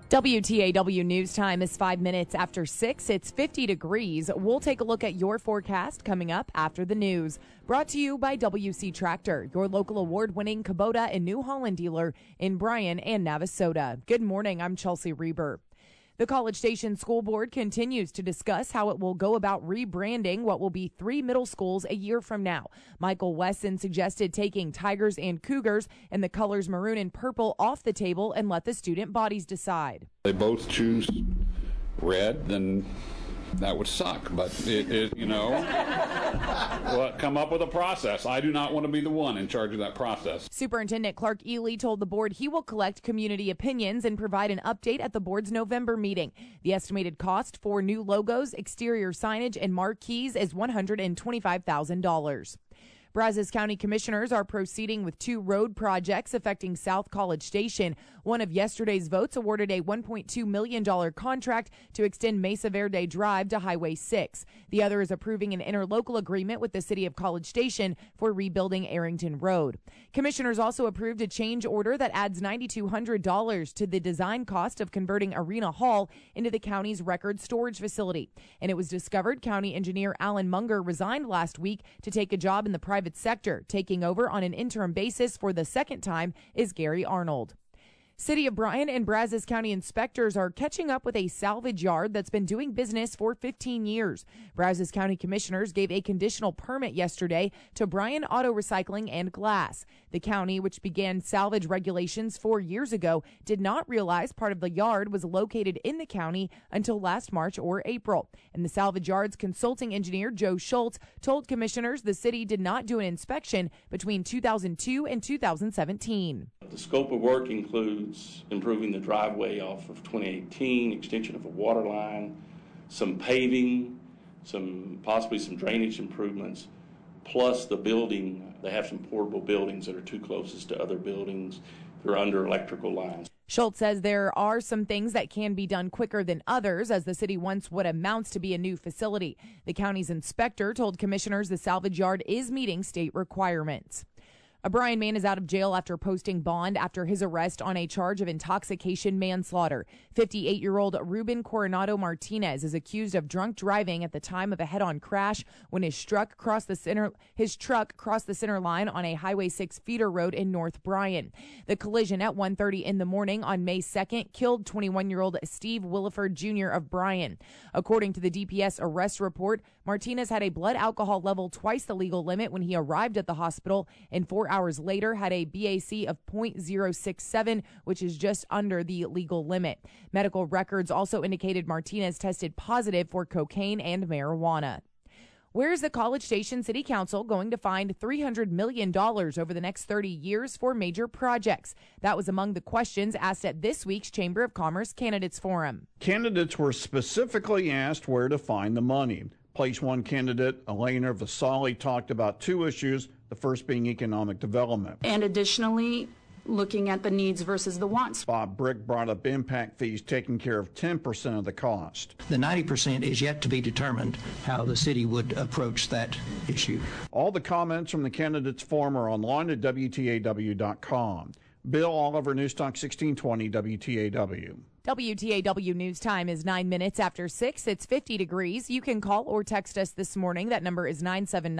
WTAW News Time is 5 minutes after 6. It's 50 degrees. We'll take a look at your forecast coming up after the news. Brought to you by WC Tractor, your local award-winning Kubota and New Holland dealer in Bryan and Navasota. Good morning. I'm Chelsea Reber. The College Station School Board continues to discuss how it will go about rebranding what will be 3 middle schools a year from now. Michael Wesson suggested taking Tigers and Cougars and the colors maroon and purple off the table and let the student bodies decide. They both choose red, then that would suck, but well, come up with a process. I do not want to be the one in charge of that process. Superintendent Clark Ely told the board he will collect community opinions and provide an update at the board's November meeting. The estimated cost for new logos, exterior signage, and marquees is $125,000. Brazos County commissioners are proceeding with 2 road projects affecting South College Station. One of yesterday's votes awarded a $1.2 million contract to extend Mesa Verde Drive to Highway 6. The other is approving an interlocal agreement with the city of College Station for rebuilding Arrington Road. Commissioners also approved a change order that adds $9,200 to the design cost of converting Arena Hall into the county's record storage facility. And it was discovered County Engineer Alan Munger resigned last week to take a job in the private sector. Taking over on an interim basis for the second time is Gary Arnold. City of Bryan and Brazos County inspectors are catching up with a salvage yard that's been doing business for 15 years. Brazos County commissioners gave a conditional permit yesterday to Bryan Auto Recycling and Glass. The county, which began salvage regulations 4 years ago, did not realize part of the yard was located in the county until last March or April. And the salvage yard's consulting engineer, Joe Schultz, told commissioners the city did not do an inspection between 2002 and 2017. The scope of work includes improving the driveway off of 2018, extension of a water line, some paving, possibly some drainage improvements, plus the building. They have some portable buildings that are too closest to other buildings. They're under electrical lines. Schultz says there are some things that can be done quicker than others, as the city wants what amounts to be a new facility. The county's inspector told commissioners the salvage yard is meeting state requirements. A Bryan man is out of jail after posting bond after his arrest on a charge of intoxication manslaughter. 58-year-old Ruben Coronado Martinez is accused of drunk driving at the time of a head-on crash when his truck crossed the center line on a Highway 6 feeder road in North Bryan. The collision at 1:30 in the morning on May 2nd killed 21-year-old Steve Williford Jr. of Bryan. According to the DPS arrest report, Martinez had a blood alcohol level twice the legal limit when he arrived at the hospital, and 4 hours later had a BAC of .067, which is just under the legal limit. Medical records also indicated Martinez tested positive for cocaine and marijuana. Where is the College Station City Council going to find $300 million over the next 30 years for major projects? That was among the questions asked at this week's Chamber of Commerce Candidates Forum. Candidates were specifically asked where to find the money. Place one candidate, Elena Vasali, talked about 2 issues, the first being economic development. And additionally, looking at the needs versus the wants. Bob Brick brought up impact fees taking care of 10% of the cost. The 90% is yet to be determined how the city would approach that issue. All the comments from the candidates forum are online at WTAW.com. Bill Oliver, Newstalk 1620 WTAW. WTAW News Time is 9 minutes after 6. It's 50 degrees. You can call or text us this morning. That number is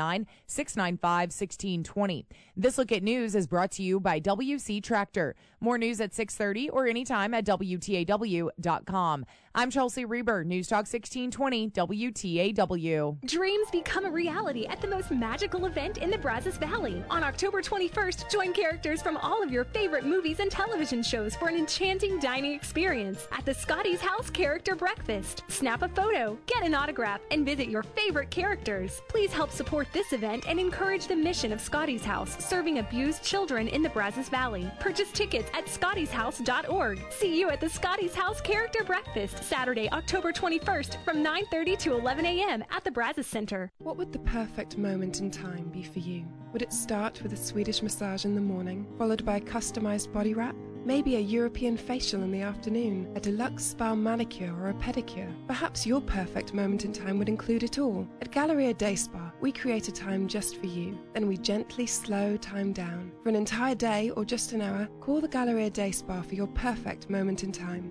979-695-1620. This Look at News is brought to you by WC Tractor. More news at 6:30 or anytime at WTAW.com. I'm Chelsea Reber, Newstalk 1620 WTAW. Dreams become a reality at the most magical event in the Brazos Valley. On October 21st, join characters from all of your favorite movies and television shows for an enchanting dining experience at the Scotty's House Character Breakfast. Snap a photo, get an autograph, and visit your favorite characters. Please help support this event and encourage the mission of Scotty's House, serving abused children in the Brazos Valley. Purchase tickets at scottyshouse.org. See you at the Scotty's House Character Breakfast, Saturday, October 21st from 9:30 to 11 a.m. at the Brazos Center. What would the perfect moment in time be for you? Would it start with a Swedish massage in the morning, followed by a customized body wrap? Maybe a European facial in the afternoon, a deluxe spa manicure or a pedicure. Perhaps your perfect moment in time would include it all. At Galleria Day Spa, we create a time just for you. Then we gently slow time down. For an entire day or just an hour, call the Galleria Day Spa for your perfect moment in time.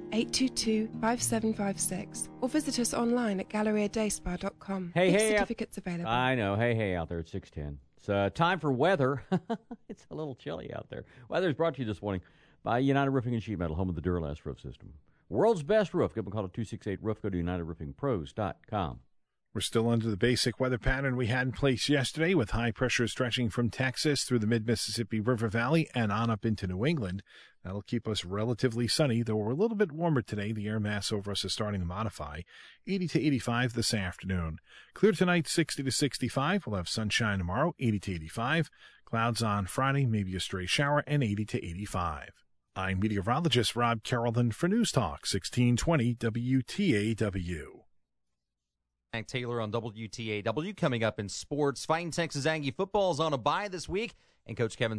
822-5756. Or visit us online at galleriadayspa.com. Hey, certificates available. I know. Hey, out there at 610. It's time for weather. It's a little chilly out there. Weather is brought to you this morning by United Roofing and Sheet Metal, home of the Duralast roof system. World's best roof. Give them a call at 268-ROOF. Go to UnitedRoofingPros.com. We're still under the basic weather pattern we had in place yesterday, with high pressure stretching from Texas through the mid-Mississippi River Valley and on up into New England. That'll keep us relatively sunny, though we're a little bit warmer today. The air mass over us is starting to modify. 80 to 85 this afternoon. Clear tonight, 60 to 65. We'll have sunshine tomorrow, 80 to 85. Clouds on Friday, maybe a stray shower, and 80 to 85. I'm meteorologist Rob Carrollton for News Talk 1620 WTAW. Hank Taylor on WTAW. Coming up in sports, Fighting Texas Aggie football is on a bye this week, and Coach Kevin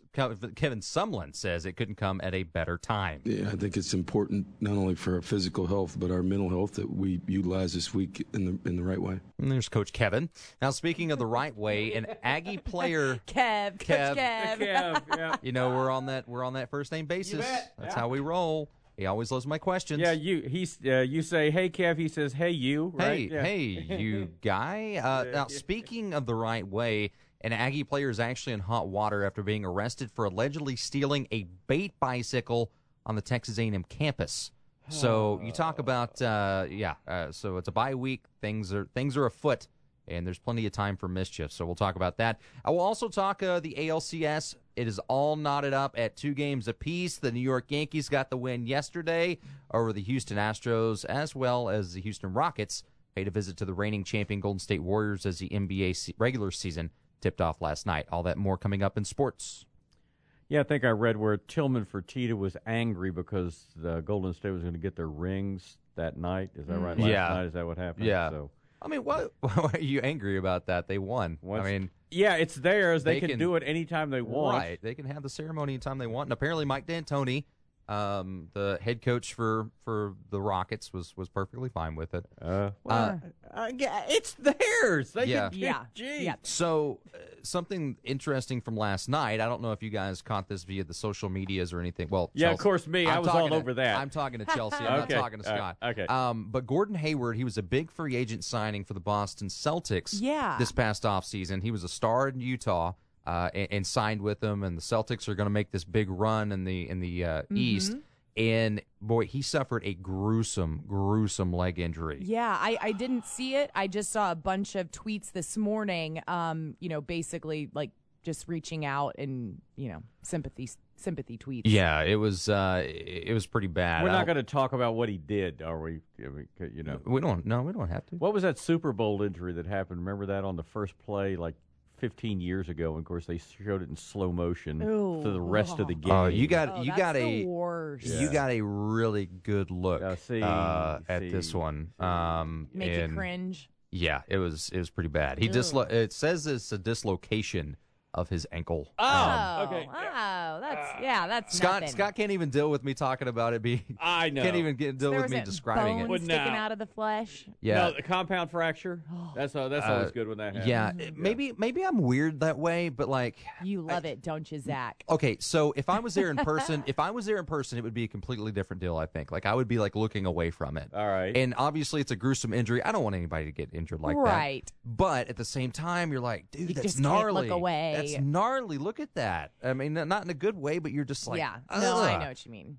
Sumlin says it couldn't come at a better time. Yeah, I think it's important not only for our physical health but our mental health that we utilize this week in the right way. And there's Coach Kevin. Now, speaking of the right way, an Aggie player, Coach Kev. Yeah. You know, we're on that first name basis. That's how we roll. He always loves my questions. Yeah, you say, hey, Kev. He says, hey, you. Right? Hey, you guy. Now, speaking of the right way, an Aggie player is actually in hot water after being arrested for allegedly stealing a bait bicycle on the Texas A&M campus. So you talk about, so it's a bye week. Things are afoot, and there's plenty of time for mischief. So we'll talk about that. I will also talk the ALCS. It is all knotted up at 2 games apiece. The New York Yankees got the win yesterday over the Houston Astros, as well as the Houston Rockets paid a visit to the reigning champion Golden State Warriors as the NBA regular season tipped off last night. All that more coming up in sports. Yeah, I think I read where Tillman Fertitta was angry because the Golden State was going to get their rings that night. Is that right? Last night, is that what happened? Yeah. So. I mean, why are you angry about that? They won. Yeah, it's theirs. They can do it anytime they want. Right. They can have the ceremony anytime they want. And apparently Mike D'Antoni, the head coach for the Rockets, was perfectly fine with it. It's theirs. Yeah. So something interesting from last night. I don't know if you guys caught this via the social medias or anything. Well, yeah, Chelsea, of course, me. I was all over that. I'm talking to Chelsea. I'm not talking to Scott. Okay. But Gordon Hayward, he was a big free agent signing for the Boston Celtics. Yeah. This past offseason. He was a star in Utah. And signed with them, and the Celtics are going to make this big run in the East. And boy, he suffered a gruesome leg injury. Yeah, I didn't see it. I just saw a bunch of tweets this morning. Basically like just reaching out and sympathy tweets. Yeah, it was pretty bad. We're not going to talk about what he did, are we? We don't. No, we don't have to. What was that Super Bowl injury that happened? Remember that on the first play, like 15 years ago, and of course they showed it in slow motion for the rest of the game. Oh, you got the worst. You got a really good look at this one. Make you cringe. Yeah, it was pretty bad. It says it's a dislocation of his ankle. Okay. Oh, that's Scott. nothing. Scott can't even deal with me talking about it being. I know. Can't even deal with me describing it. Sticking out of the flesh. Yeah, no, the compound fracture. That's always good when that happens. Yeah, maybe I'm weird that way, but like you love it, don't you, Zach? Okay, so if I was there in person, it would be a completely different deal. I think, like I would be like looking away from it. All right. And obviously, it's a gruesome injury. I don't want anybody to get injured like that. Right. But at the same time, you're like, dude, you that's just gnarly. Can't look away. That's gnarly. Look at that. I mean, not in a good way, but you're just like, yeah. No, I know what you mean.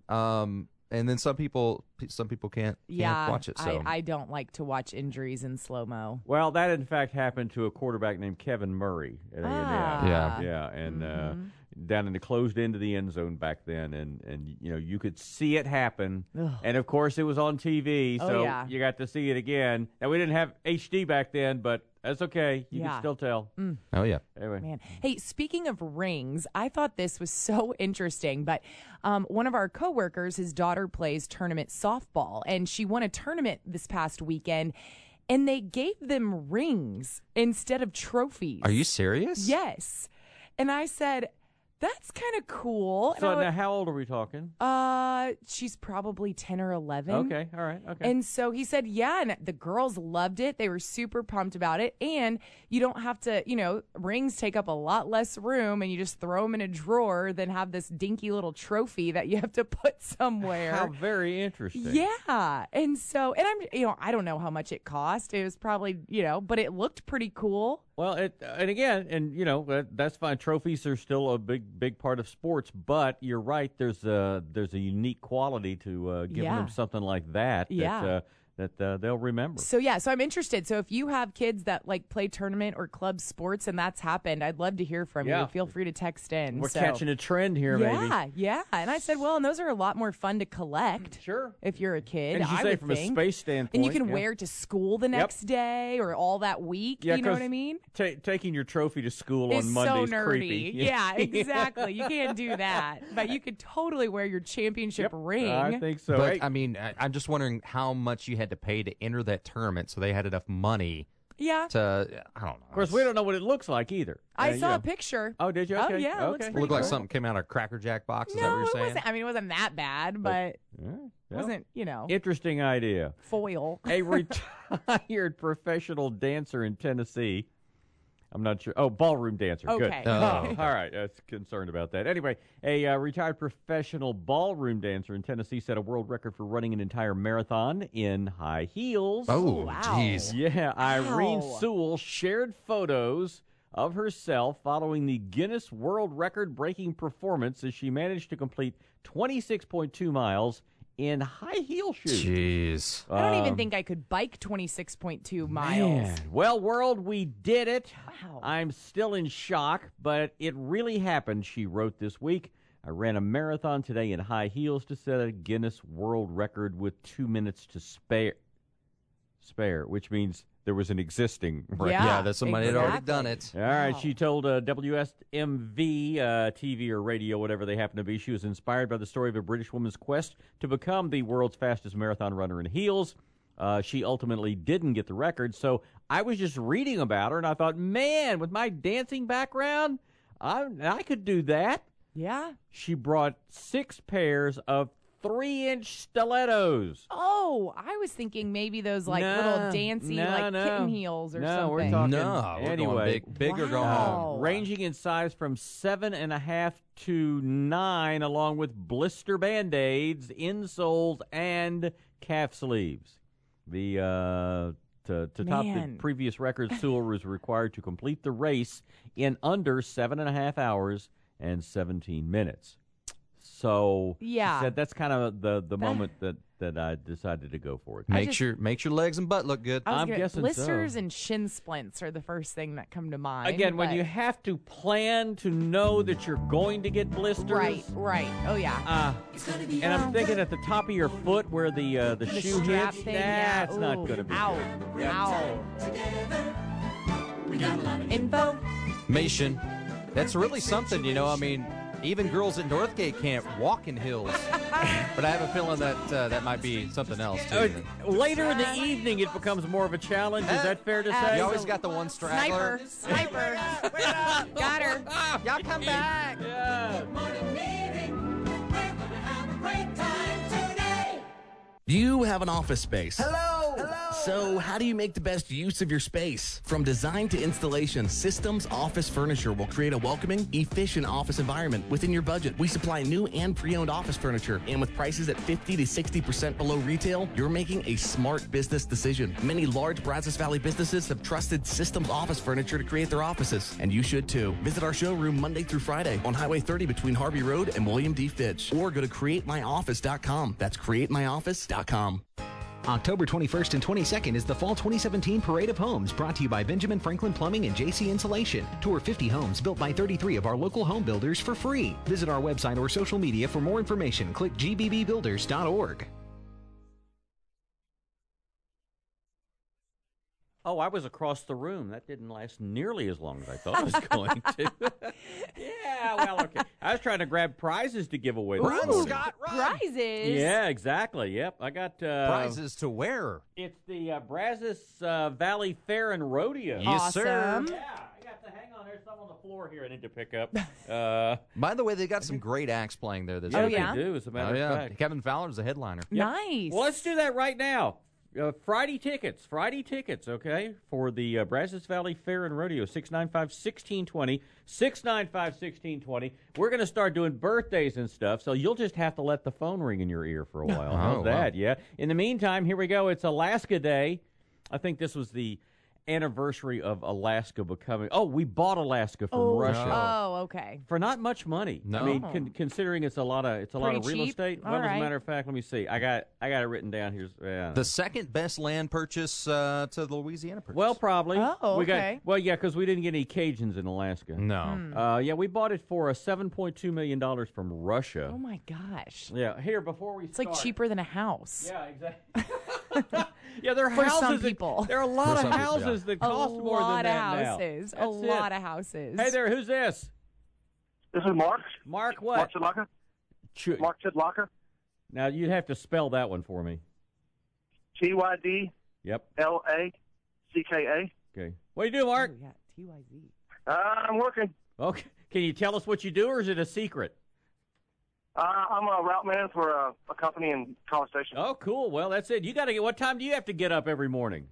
And then some people can't watch it. So I don't like to watch injuries in slow mo. Well, that in fact happened to a quarterback named Kevin Murray at A&M. Yeah, and down in the closed end of the end zone back then, and you could see it happen. Ugh. And of course, it was on TV, so you got to see it again. Now we didn't have HD back then, but that's okay. You can still tell. Oh yeah. Anyway, man. Hey, speaking of rings, I thought this was so interesting. But one of our coworkers, his daughter plays tournament softball, and she won a tournament this past weekend. And they gave them rings instead of trophies. Are you serious? Yes. And I said, That's kind of cool. So now how old are we talking? She's probably 10 or 11. Okay, all right, okay. And so he said, yeah, and the girls loved it. They were super pumped about it. And you don't have to, rings take up a lot less room, and you just throw them in a drawer than have this dinky little trophy that you have to put somewhere. How very interesting. Yeah. And so, and I don't know how much it cost. It was probably, but it looked pretty cool. Well, that's fine. Trophies are still a big part of sports, but you're right. There's a unique quality to giving them something like that. Yeah. That they'll remember. So I'm interested. So if you have kids that play tournament or club sports and that's happened, I'd love to hear from you. Feel free to text in. We're catching a trend here, maybe. Yeah. And I said, well, and those are a lot more fun to collect. Sure. If you're a kid, and I would from think. a space standpoint, and you can wear it to school the next day or all that week. You know what I mean? Taking your trophy to school is on Monday's so nerdy. creepy. Yeah, exactly. You can't do that, but you could totally wear your championship ring. I think so. But I'm just wondering how much you had to pay to enter that tournament, so they had enough money. Yeah. To I don't know. Of course, we don't know what it looks like either. I saw a picture. Oh, did you? Okay. Oh, yeah. Okay. It looked like something came out of a Cracker Jack box. Is that what you're saying? It wasn't that bad, but it wasn't, Interesting idea. Foil. A retired professional dancer in Tennessee. I'm not sure. Oh, ballroom dancer. Okay. Good. All right. I was concerned about that. Anyway, a retired professional ballroom dancer in Tennessee set a world record for running an entire marathon in high heels. Oh, jeez. Yeah. Irene Sewell shared photos of herself following the Guinness World Record-breaking performance as she managed to complete 26.2 miles in high heel shoes. Jeez. I don't even think I could bike 26.2 miles. Man. Well, world, we did it. Wow. I'm still in shock, but it really happened, she wrote this week. I ran a marathon today in high heels to set a Guinness World Record with 2 minutes to spare, which means there was an existing record. Yeah, that somebody had already done it. All right, she told WSMV, TV or radio, whatever they happen to be, she was inspired by the story of a British woman's quest to become the world's fastest marathon runner in heels. She ultimately didn't get the record, so I was just reading about her, and I thought, man, with my dancing background, I could do that. Yeah. She brought 6 pairs of 3-inch stilettos. Oh, I was thinking maybe those little dancey kitten heels or something. No, we're talking anyway. Big or go home. Ranging in size from 7.5 to 9, along with blister band-aids, insoles, and calf sleeves. To top the previous record, Sewell was required to complete the race in under 7.5 hours and 17 minutes. So she said that's kind of the moment that I decided to go for it. Makes your legs and butt look good. I'm guessing blisters so. and shin splints are the first thing that come to mind. Again, when you have to plan to know that you're going to get blisters. Right. Oh yeah. And I'm thinking at the top of your foot where the shoe strap hits. thing, That's not going to be Ow. good. Ow. We got a lot of information. That's really something, even girls at Northgate can't walk in heels. But I have a feeling that that might be something else, too. Later in the evening, it becomes more of a challenge. Is that fair to say? You always got the one straggler. Sniper. Got her. Y'all come back. Yeah. You have an office space. Hello! So how do you make the best use of your space? From design to installation, Systems Office Furniture will create a welcoming, efficient office environment within your budget. We supply new and pre-owned office furniture, and with prices at 50 to 60% below retail, you're making a smart business decision. Many large Brazos Valley businesses have trusted Systems Office Furniture to create their offices, and you should too. Visit our showroom Monday through Friday on Highway 30 between Harvey Road and William D. Fitch, or go to createmyoffice.com. That's createmyoffice.com. October 21st and 22nd is the Fall 2017 Parade of Homes, brought to you by Benjamin Franklin Plumbing and JC Insulation. Tour 50 homes built by 33 of our local home builders for free. Visit our website or social media for more information. Click gbbbuilders.org. Oh, I was across the room. That didn't last nearly as long as I thought it was going to. Yeah, well, okay. I was trying to grab prizes to give away. Run, Scott, run. Prizes? Yeah, exactly. Yep, I got prizes to wear. It's the Brazos Valley Fair and Rodeo. Yes, sir. Yeah, I got to hang on. There's some on the floor here I need to pick up. By the way, they got some great acts playing there this Yeah, evening. they do, as a matter of fact. Kevin Fowler's the headliner. Yep. Nice. Well, let's do that right now. Friday tickets, okay, for the Brazos Valley Fair and Rodeo, 695-1620, 695-1620. We're going to start doing birthdays and stuff, so you'll just have to let the phone ring in your ear for a while. How's that? Wow. Yeah. In the meantime, here we go. It's Alaska Day. I think this was the anniversary of Alaska becoming. Oh, we bought Alaska from Russia. Oh, okay. For not much money. No. I mean, considering it's a lot of real cheap. estate. All Well, as right. a matter of fact, let me see. I got it written down here. Yeah. The second best land purchase to the Louisiana purchase. Well, probably. Oh, We okay. because we didn't get any Cajuns in Alaska. No. Yeah, we bought it for $7.2 million from Russia. Oh, my gosh. Yeah, here, before we It's like cheaper than a house. Yeah, exactly. Yeah, there are For houses. some people. There are a lot For of some people, houses that cost more than that now. Houses. A That's it. lot of houses. Hey there, who's this? This is Mark. Mark what? Mark Chidlaka. Mark Chidlaka. Now, you'd have to spell that one for me. TYDLACKA. Yep. Okay. What do you do, Mark? Oh, yeah, TYZ. I'm working. Okay. Can you tell us what you do, or is it a secret? I'm a route man for a company in College Station. Oh, cool. Well, that's it. You got to get. What time do you have to get up every morning?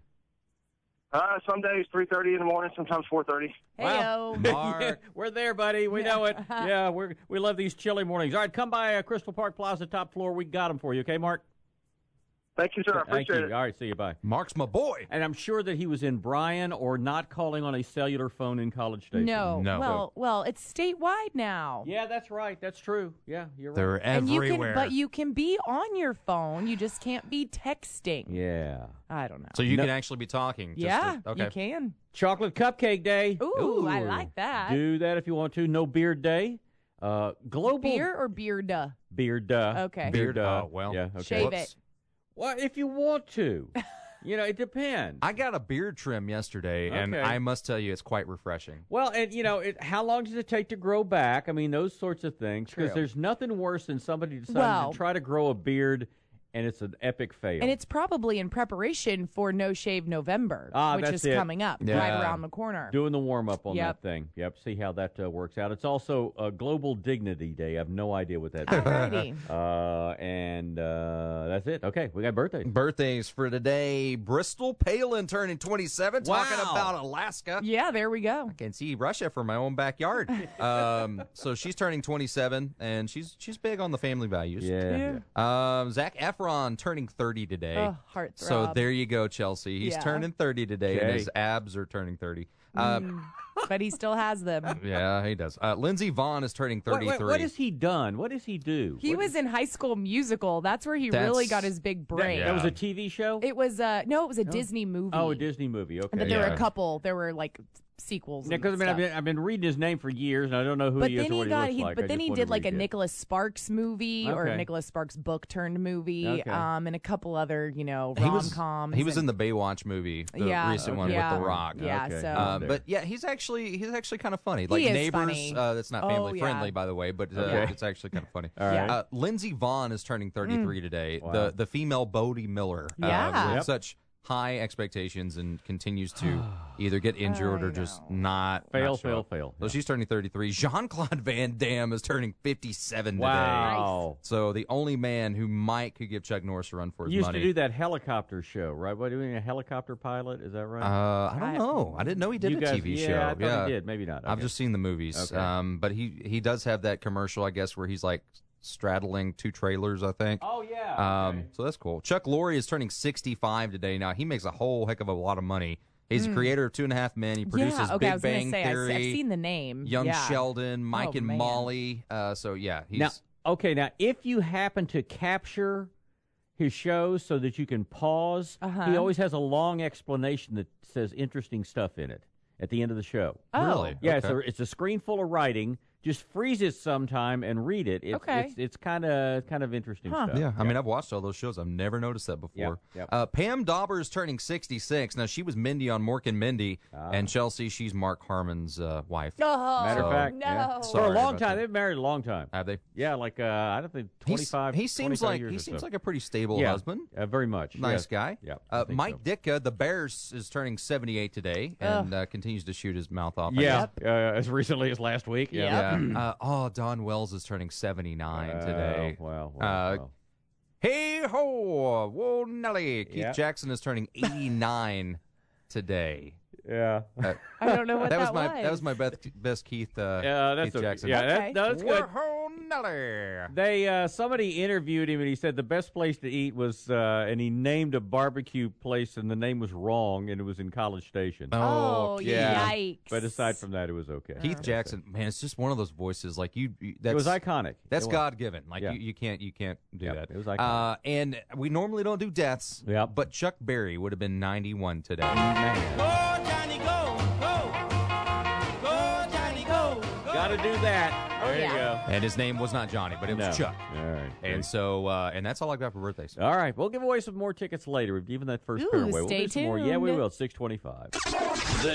Some days 3:30 in the morning, sometimes 4:30. Hey-o. Mark. Yeah, we're there, buddy. We know it. Yeah, we love these chilly mornings. All right, come by Crystal Park Plaza, top floor. We got them for you. Okay, Mark? Thank you, sir. I Thank appreciate you. it. All right, see you. Bye. Mark's my boy. And I'm sure that he was in Bryan or not calling on a cellular phone in College Station. No. Well, it's statewide now. Yeah, that's right. That's true. Yeah, you're right. They're And everywhere. but you can be on your phone. You just can't be texting. Yeah. I don't know. So you can actually be talking. You can. Chocolate Cupcake Day. Ooh, I like that. Do that if you want to. No Beard Day. Global Beer or beard? Beard. Okay. Beard. Oh, well. Yeah. Okay. Shave it. Well, if you want to. It depends. I got a beard trim yesterday, and Okay. I must tell you, it's quite refreshing. Well, and how long does it take to grow back? I mean, those sorts of things. Because True. there's nothing worse than somebody deciding to try to grow a beard, and it's an epic fail. And it's probably in preparation for No Shave November, which that's is it. coming up right around the corner. Doing the warm-up on Yep. that thing. Yep, see how that works out. It's also Global Dignity Day. I have no idea what that is. Alrighty. And that's it. Okay, we got birthdays. Birthdays for today. Bristol Palin turning 27, talking Wow. about Alaska. Yeah, there we go. I can see Russia from my own backyard. So she's turning 27, and she's big on the family values. Yeah. Zac Efron turning 30 today. Oh, heartthrob. So there you go, Chelsea. He's Yeah. turning 30 today, and Okay. his abs are turning 30. But he still has them. Yeah, he does. Lindsey Vonn is turning 33. What has he done? What does he do? He was in High School Musical. That's where he really got his big break. That was a TV show? It was it was a Disney movie. Oh, a Disney movie. Okay. But there were a couple. There were like sequels. Yeah, because I've been reading his name for years, and I don't know who he is or what he looks like. But then he did like a Nick. Nicholas Sparks movie or Okay. a Nicholas Sparks book turned movie, Okay. and a couple other rom coms. He was in the Baywatch movie, the recent one with The Rock. Yeah, so but yeah, he's actually kind of funny. Like He is Neighbors, funny. that's not family yeah. friendly, by the way, but Okay. it's actually kind of funny. All right. Lindsey Vonn is turning 33 today. Wow. The female Bodie Miller, Yeah. with Yep. such high expectations and continues to either get injured or just not Fail. So she's turning 33. Jean-Claude Van Damme is turning 57 today. Wow. So the only man who could give Chuck Norris a run for his He used money. to do that helicopter show, right? What, doing a helicopter pilot? Is that right? I don't know. I didn't know he did You a guys- TV yeah, show. I thought he did. Maybe not. I've Okay. just seen the movies. Okay. But he does have that commercial, I guess, where he's like straddling two trailers, I think. Oh, yeah. Okay. So that's cool. Chuck Lorre is turning 65 today. Now, he makes a whole heck of a lot of money. He's the creator of 2.5 Men. He produces I Big was gonna Bang say, Theory. I've seen the name. Young Yeah. Sheldon, Mike Oh, and man. Molly. So, yeah, he's... Now, if you happen to capture his shows so that you can pause, he always has a long explanation that says interesting stuff in it at the end of the show. Oh. Really? Yeah, Okay. it's a screen full of writing just freeze it sometime and read it. It's kind of interesting stuff. Yeah, I mean, I've watched all those shows. I've never noticed that before. Pam Dauber is turning 66. Now, she was Mindy on Mork and Mindy, and Chelsea, she's Mark Harmon's wife. Oh, Matter of fact, no. For a long time. They've married a long time. Have they? Yeah, like I don't think 25. He seems like years a pretty stable husband. Very much. Nice guy. Yeah. Mike Ditka, the Bears, is turning 78 today and continues to shoot his mouth off. As recently as last week. Don Wells is turning 79 today. Wow. Hey ho, whoa Nelly. Keith Jackson is turning 89 today. Yeah. I don't know what that was. That was my best Keith. That's Keith Jackson. Yeah, that's good. Whoa Nelly. They somebody interviewed him and he said the best place to eat was and he named a barbecue place and the name was wrong and it was in College Station. Yikes! But aside from that, it was okay. Keith Jackson, man, it's just one of those voices like you. It was iconic. That's God given. Like you can't do that. It was iconic. And we normally don't do deaths. But Chuck Berry would have been 91 today. Man. Johnny, go, Johnny, go. Gotta do that. There you go. And his name was not Johnny, but it was Chuck. All right. And so, and that's all I've got for birthdays. All right. We'll give away some more tickets later. We've given that first pair away. We'll stay do some more. tuned. Yeah, we will. 625. The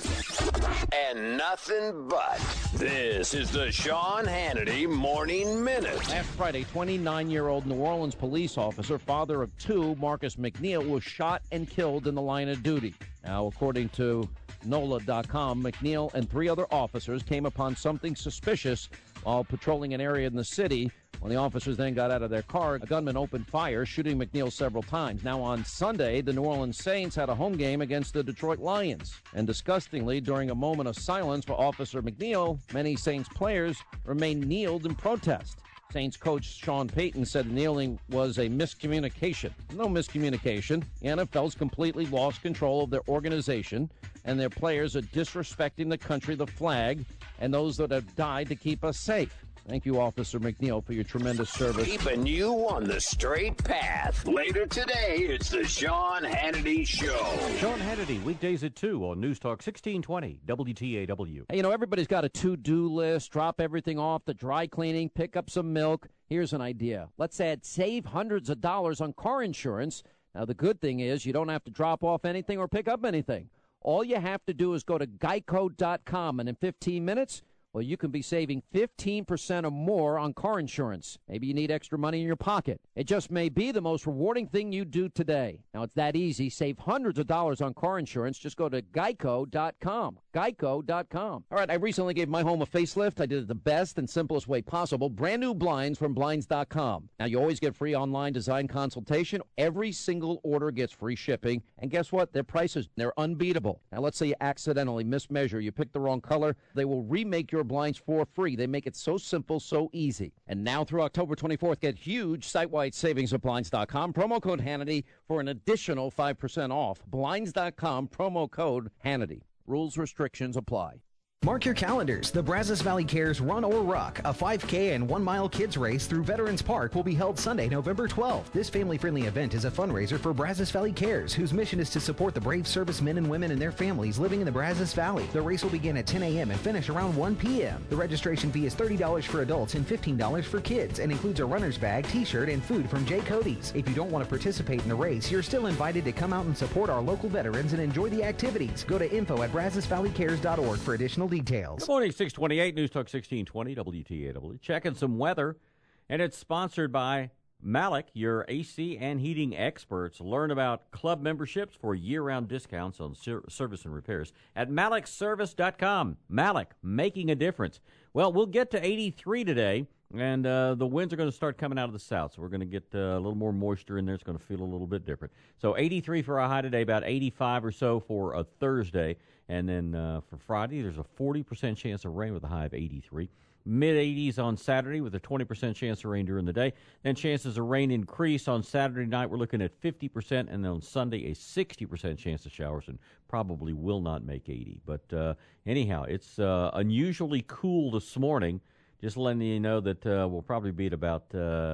truth and nothing but. This is the Sean Hannity Morning Minute. Last Friday, 29-year-old New Orleans police officer, father of two, Marcus McNeil, was shot and killed in the line of duty. Now, according to NOLA.com, McNeil and three other officers came upon something suspicious while patrolling an area in the city. When the officers then got out of their car, a gunman opened fire, shooting McNeil several times. Now, on Sunday, the New Orleans Saints had a home game against the Detroit Lions. And disgustingly, during a moment of silence for Officer McNeil, many Saints players remained kneeled in protest. Saints coach Sean Payton said kneeling was a miscommunication. No miscommunication. The NFL's completely lost control of their organization, and their players are disrespecting the country, the flag, and those that have died to keep us safe. Thank you, Officer McNeil, for your tremendous service. Keeping you on the straight path. Later today, it's the Sean Hannity Show. Sean Hannity, weekdays at 2 on News Talk 1620 WTAW. Hey, everybody's got a to-do list. Drop everything off, the dry cleaning, pick up some milk. Here's an idea. Let's save hundreds of dollars on car insurance. Now, the good thing is you don't have to drop off anything or pick up anything. All you have to do is go to geico.com, and in 15 minutes, well, you can be saving 15% or more on car insurance. Maybe you need extra money in your pocket. It just may be the most rewarding thing you do today. Now, it's that easy. Save hundreds of dollars on car insurance. Just go to geico.com. Geico.com. All right, I recently gave my home a facelift. I did it the best and simplest way possible. Brand new blinds from Blinds.com. Now, you always get free online design consultation. Every single order gets free shipping. And guess what? Their prices, they're unbeatable. Now, let's say you accidentally mismeasure. You pick the wrong color. They will remake your blinds for free. They make it so simple, so easy. And now through October 24th, get huge site-wide savings at Blinds.com. Promo code Hannity for an additional 5% off. Blinds.com, promo code Hannity. Rules, restrictions apply. Mark your calendars. The Brazos Valley Cares Run or Ruck, a 5K and 1 mile kids race through Veterans Park, will be held Sunday, November 12th. This family-friendly event is a fundraiser for Brazos Valley Cares, whose mission is to support the brave servicemen and women and their families living in the Brazos Valley. The race will begin at 10 a.m. and finish around 1 p.m. The registration fee is $30 for adults and $15 for kids and includes a runner's bag, t-shirt, and food from J. Cody's. If you don't want to participate in the race, you're still invited to come out and support our local veterans and enjoy the activities. Go to info@brazosvalleycares.org for additional details. Good morning, 628 News Talk 1620 WTAW. Checking some weather, and it's sponsored by Malik, your AC and heating experts. Learn about club memberships for year-round discounts on service and repairs at malikservice.com. Malik, making a difference. Well, we'll get to 83 today, and the winds are going to start coming out of the south, so we're going to get a little more moisture in there. It's going to feel a little bit different. So 83 for a high today, about 85 or so for a Thursday. And then for Friday, there's a 40% chance of rain with a high of 83. Mid-80s on Saturday with a 20% chance of rain during the day. Then chances of rain increase on Saturday night. We're looking at 50%, and then on Sunday, a 60% chance of showers, and probably will not make 80. But anyhow, it's unusually cool this morning. Just letting you know that we'll probably be at about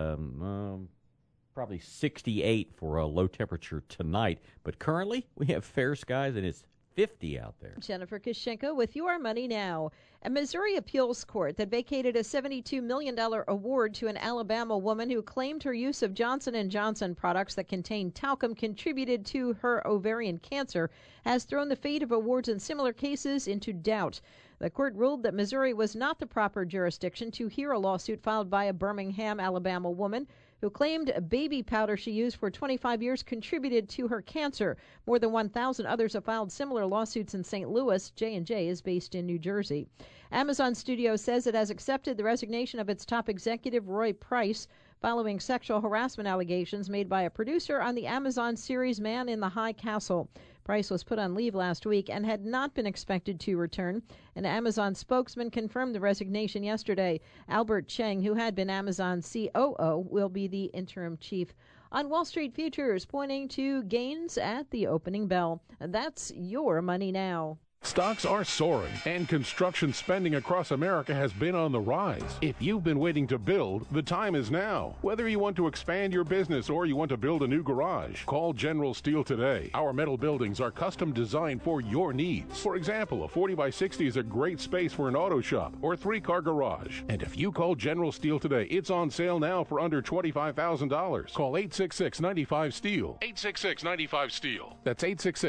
probably 68 for a low temperature tonight. But currently, we have fair skies, and it's 50 out there. Jennifer Kushenko with Your Money Now. A Missouri appeals court that vacated a $72 million award to an Alabama woman who claimed her use of Johnson & Johnson products that contain talcum contributed to her ovarian cancer has thrown the fate of awards in similar cases into doubt. The court ruled that Missouri was not the proper jurisdiction to hear a lawsuit filed by a Birmingham, Alabama woman who claimed baby powder she used for 25 years contributed to her cancer. More than 1,000 others have filed similar lawsuits in St. Louis. J&J is based in New Jersey. Amazon Studios says it has accepted the resignation of its top executive, Roy Price, following sexual harassment allegations made by a producer on the Amazon series Man in the High Castle. Price was put on leave last week and had not been expected to return. An Amazon spokesman confirmed the resignation yesterday. Albert Cheng, who had been Amazon's COO, will be the interim chief. On Wall Street futures, pointing to gains at the opening bell. That's Your Money Now. Stocks are soaring, and construction spending across America has been on the rise. If you've been waiting to build, the time is now. Whether you want to expand your business or you want to build a new garage, call General Steel today. Our metal buildings are custom designed for your needs. For example, a 40 by 60 is a great space for an auto shop or 3-car garage. And if you call General Steel today, it's on sale now for under $25,000. Call 866-95-STEEL. 866-95-STEEL. That's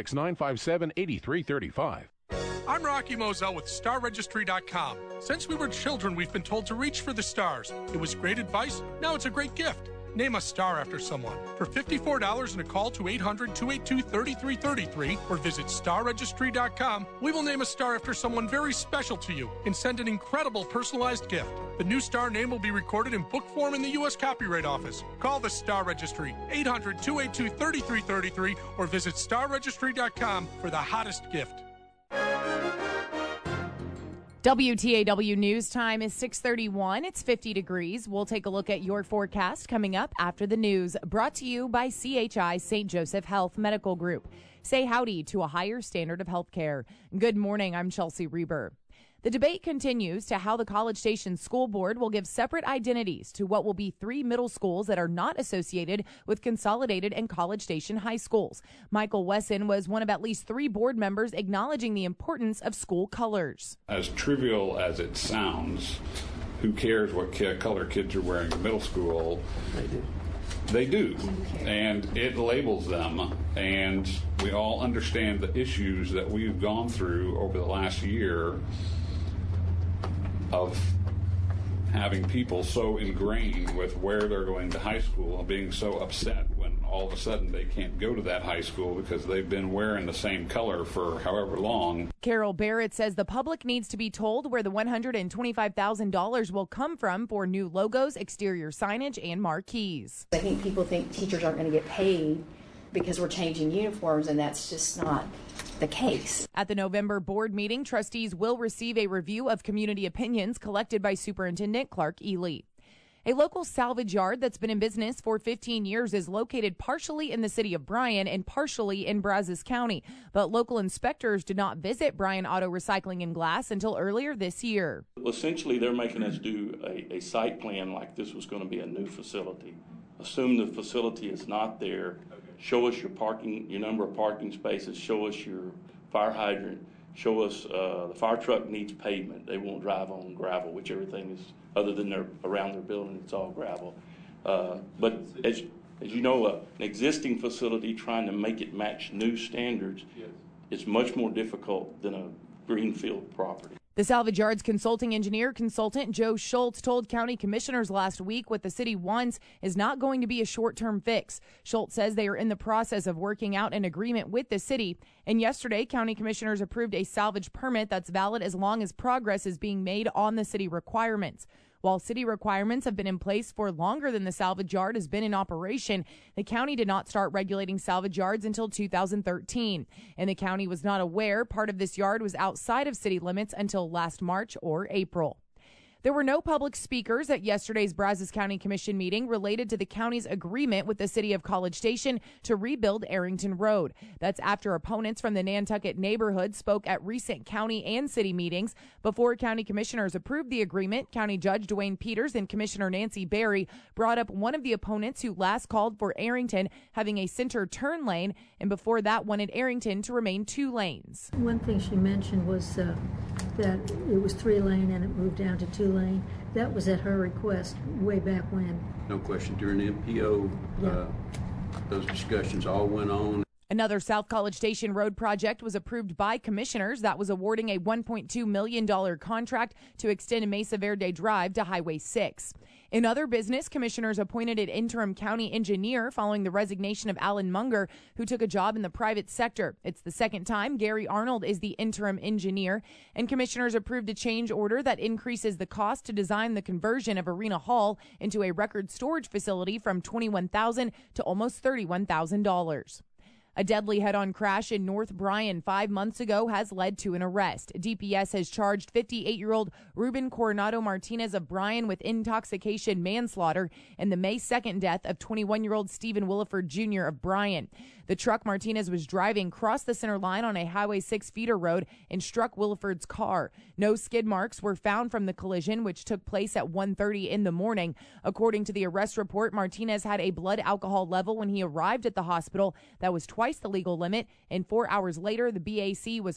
866-957-8335. I'm Rocky Moselle with StarRegistry.com. Since we were children, we've been told to reach for the stars. It was great advice. Now it's a great gift. Name a star after someone. For $54 and a call to 800-282-3333 or visit StarRegistry.com, we will name a star after someone very special to you and send an incredible personalized gift. The new star name will be recorded in book form in the U.S. Copyright Office. Call the Star Registry, 800-282-3333 or visit StarRegistry.com for the hottest gift. WTAW News time is 6:31. It's 50 degrees. We'll take a look at your forecast coming up after the news. Brought to you by CHI St. Joseph Health Medical Group. Say howdy to a higher standard of health care. Good morning. I'm Chelsea Reber. The debate continues to how the College Station School Board will give separate identities to what will be 3 middle schools that are not associated with Consolidated and College Station high schools. Michael Wesson was one of at least 3 board members acknowledging the importance of school colors. As trivial as it sounds, who cares what color kids are wearing in middle school? They do. And it labels them. And we all understand the issues that we've gone through over the last year of having people so ingrained with where they're going to high school and being so upset when all of a sudden they can't go to that high school because they've been wearing the same color for however long. Carol Barrett says the public needs to be told where the $125,000 will come from for new logos, exterior signage, and marquees. I think people think teachers aren't going to get paid because we're changing uniforms, and that's just not the case. At the November board meeting, trustees will receive a review of community opinions collected by Superintendent Clark Ely. A local salvage yard that's been in business for 15 years is located partially in the city of Bryan and partially in Brazos County. But local inspectors did not visit Bryan Auto Recycling and Glass until earlier this year. Essentially, they're making us do a site plan like this was going to be a new facility. Assume the facility is not there. Show us your parking, your number of parking spaces. Show us your fire hydrant. Show us the fire truck needs pavement. They won't drive on gravel, which everything is, other than they're around their building, it's all gravel. But as you know, an existing facility trying to make it match new standards is much more difficult than a greenfield property. The salvage yard's consulting engineer consultant Joe Schultz told county commissioners last week what the city wants is not going to be a short-term fix. Schultz says they are in the process of working out an agreement with the city. And yesterday, county commissioners approved a salvage permit that's valid as long as progress is being made on the city requirements. While city requirements have been in place for longer than the salvage yard has been in operation, the county did not start regulating salvage yards until 2013. And the county was not aware part of this yard was outside of city limits until last March or April. There were no public speakers at yesterday's Brazos County Commission meeting related to the county's agreement with the city of College Station to rebuild Arrington Road. That's after opponents from the Nantucket neighborhood spoke at recent county and city meetings. Before county commissioners approved the agreement, County Judge Dwayne Peters and Commissioner Nancy Berry brought up one of the opponents who last called for Arrington having a center turn lane, and before that wanted Arrington to remain 2 lanes. One thing she mentioned was that it was 3-lane and it moved down to 2-lane. That was at her request way back when. No question. During the MPO, those discussions all went on. Another South College Station Road project was approved by commissioners. That was awarding a $1.2 million contract to extend Mesa Verde Drive to Highway 6. In other business, commissioners appointed an interim county engineer following the resignation of Alan Munger, who took a job in the private sector. It's the second time Gary Arnold is the interim engineer, and commissioners approved a change order that increases the cost to design the conversion of Arena Hall into a record storage facility from $21,000 to almost $31,000. A deadly head-on crash in North Bryan 5 months ago has led to an arrest. DPS has charged 58-year-old Ruben Coronado Martinez of Bryan with intoxication manslaughter in the May 2nd death of 21-year-old Stephen Williford Jr. of Bryan. The truck Martinez was driving crossed the center line on a Highway 6 feeder road and struck Williford's car. No skid marks were found from the collision, which took place at 1:30 in the morning. According to the arrest report, Martinez had a blood alcohol level when he arrived at the hospital that was twice the legal limit, and 4 hours later, the BAC was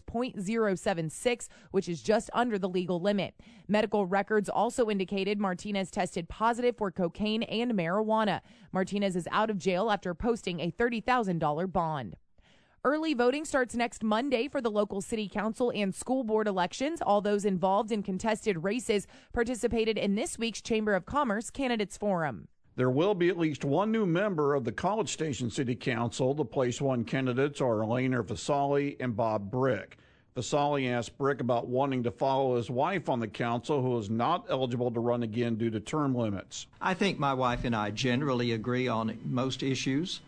.076, which is just under the legal limit. Medical records also indicated Martinez tested positive for cocaine and marijuana. Martinez is out of jail after posting a $30,000 bond. Early voting starts next Monday for the local city council and school board elections. All those involved in contested races participated in this week's Chamber of Commerce Candidates Forum. There will be at least one new member of the College Station City Council. The Place One candidates are Elena Vasali and Bob Brick. Vasali asked Brick about wanting to follow his wife on the council, who is not eligible to run again due to term limits. I think my wife and I generally agree on most issues.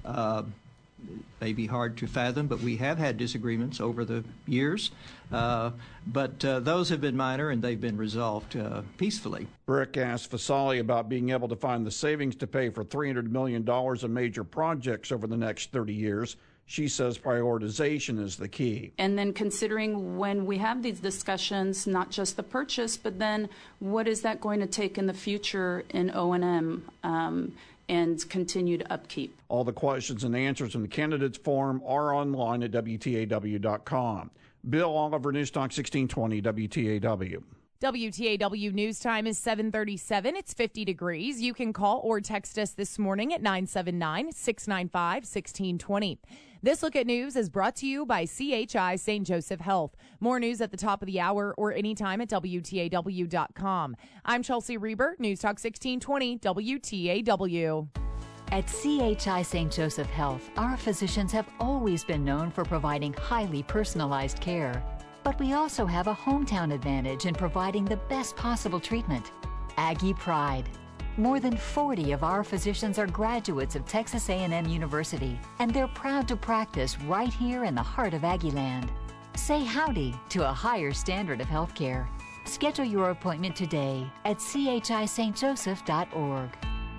May be hard to fathom, but we have had disagreements over the years. But those have been minor, and they've been resolved peacefully. Brick asked Vasali about being able to find the savings to pay for $300 million in major projects over the next 30 years. She says prioritization is the key. And then considering when we have these discussions, not just the purchase, but then what is that going to take in the future in O&M and continued upkeep. All the questions and answers in the candidates forum are online at WTAW.com. Bill Oliver, News Talk 1620 WTAW. WTAW News Time is 7:37. It's 50 degrees. You can call or text us this morning at 979-695-1620. This Look at News is brought to you by CHI St. Joseph Health. More news at the top of the hour or anytime at WTAW.com. I'm Chelsea Reber, News Talk 1620 WTAW. At CHI St. Joseph Health, our physicians have always been known for providing highly personalized care. But we also have a hometown advantage in providing the best possible treatment. Aggie Pride. More than 40 of our physicians are graduates of Texas A&M University, and they're proud to practice right here in the heart of Aggieland. Say howdy to a higher standard of healthcare. Schedule your appointment today at chistjoseph.org.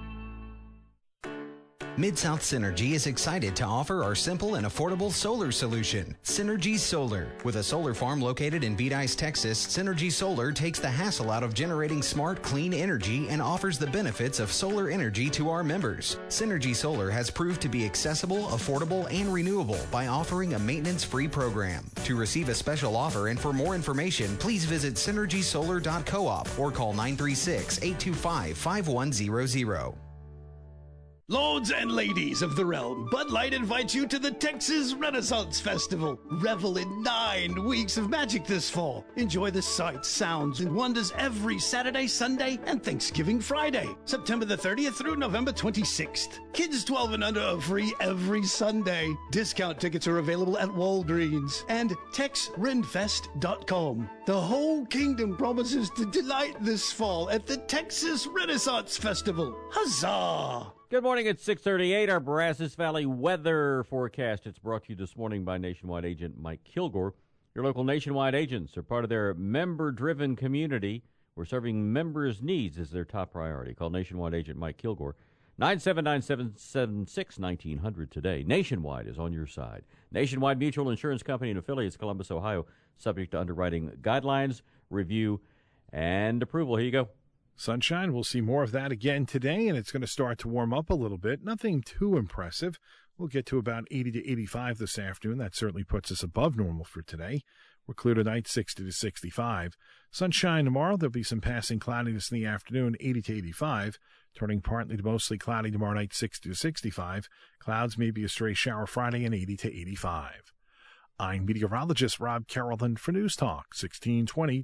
Mid-South Synergy is excited to offer our simple and affordable solar solution, Synergy Solar. With a solar farm located in Bedice, Texas, Synergy Solar takes the hassle out of generating smart, clean energy and offers the benefits of solar energy to our members. Synergy Solar has proved to be accessible, affordable, and renewable by offering a maintenance-free program. To receive a special offer and for more information, please visit synergysolar.coop or call 936-825-5100. Lords and ladies of the realm, Bud Light invites you to the Texas Renaissance Festival. Revel in 9 weeks of magic this fall. Enjoy the sights, sounds, and wonders every Saturday, Sunday, and Thanksgiving Friday, September the 30th through November 26th. Kids 12 and under are free every Sunday. Discount tickets are available at Walgreens and TexRenFest.com. The whole kingdom promises to delight this fall at the Texas Renaissance Festival. Huzzah! Good morning. It's 6:38. Our Brazos Valley weather forecast. It's brought to you this morning by Nationwide agent Mike Kilgore. Your local Nationwide agents are part of their member-driven community We're serving members' needs as their top priority. Call Nationwide agent Mike Kilgore. 979-776-1900 today. Nationwide is on your side. Nationwide Mutual Insurance Company and affiliates, Columbus, Ohio, subject to underwriting guidelines, review, and approval. Here you go. Sunshine, we'll see more of that again today, and it's going to start to warm up a little bit. Nothing too impressive. We'll get to about 80 to 85 this afternoon. That certainly puts us above normal for today. We're clear tonight, 60 to 65. Sunshine tomorrow. There'll be some passing cloudiness in the afternoon, 80 to 85. Turning partly to mostly cloudy tomorrow night, 60 to 65. Clouds, maybe a stray shower Friday, and 80 to 85. I'm meteorologist Rob Carrollton for News Talk, 1620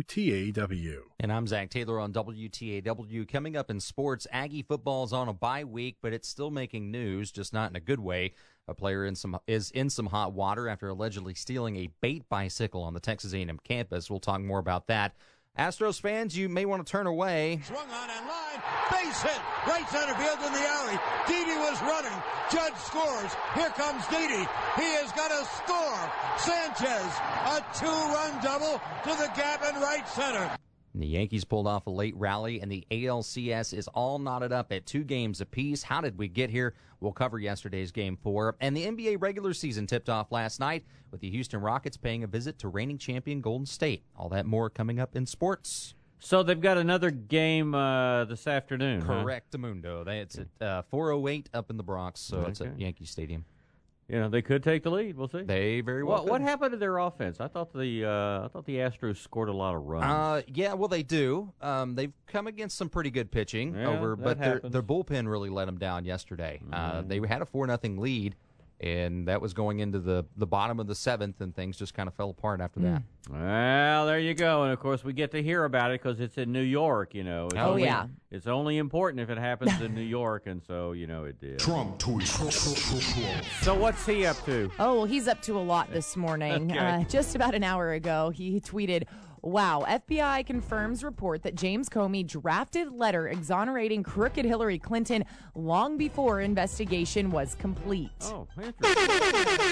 WTAW. And I'm Zach Taylor on WTAW. Coming up in sports, Aggie football's on a bye week, but it's still making news, just not in a good way. A player is in some hot water after allegedly stealing a bait bicycle on the Texas A&M campus. We'll talk more about that. Astros fans, you may want to turn away. Swung on and line, base hit, right center field in the alley. Didi was running. Judge scores. Here comes Didi. He has got a score. Sanchez, a 2-run double to the gap in right center. The Yankees pulled off a late rally, and the ALCS is all knotted up at 2 games apiece. How did we get here? We'll cover yesterday's Game 4. And the NBA regular season tipped off last night with the Houston Rockets paying a visit to reigning champion Golden State. All that more coming up in sports. So they've got another game this afternoon, Correct, Mundo. It's at 4:08 up in the Bronx, so it's at Yankee Stadium. You know, they could take the lead. We'll see. They very well What happened to their offense? I thought the Astros scored a lot of runs. Yeah, well, they do. They've come against some pretty good pitching but their bullpen really let them down yesterday. They had a 4-0 lead, and that was going into the bottom of the 7th, and things just kind of fell apart after that. Well, there you go. And, of course, we get to hear about it because it's in New York, you know. It's only important if it happens in New York, and so, you know, it did. Trump tweets. So what's he up to? Oh, well, he's up to a lot this morning. Okay. Just about an hour ago, he tweeted, "Wow, FBI confirms report that James Comey drafted letter exonerating crooked Hillary Clinton long before investigation was complete." Oh, interesting.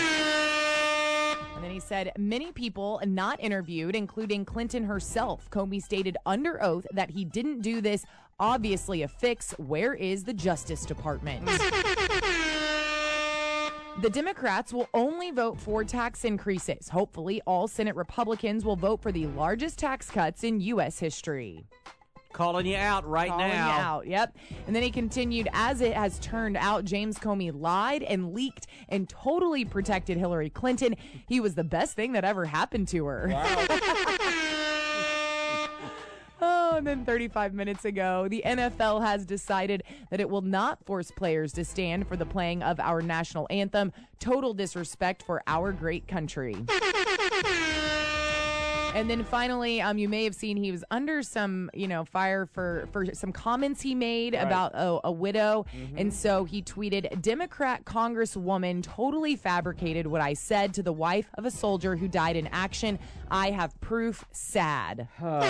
And then he said, many people not interviewed, including Clinton herself. Comey stated under oath that he didn't do this. Obviously a fix. Where is the Justice Department? The Democrats will only vote for tax increases. Hopefully, all Senate Republicans will vote for the largest tax cuts in U.S. history. Calling you out now. Calling you out, yep. And then he continued, as it has turned out, James Comey lied and leaked and totally protected Hillary Clinton. He was the best thing that ever happened to her. Wow. Oh, and then 35 minutes ago, the NFL has decided that it will not force players to stand for the playing of our national anthem. Total disrespect for our great country. And then finally, you may have seen he was under some, fire for some comments he made about a widow. Mm-hmm. And so he tweeted, "Democrat Congresswoman totally fabricated what I said to the wife of a soldier who died in action. I have proof. Sad."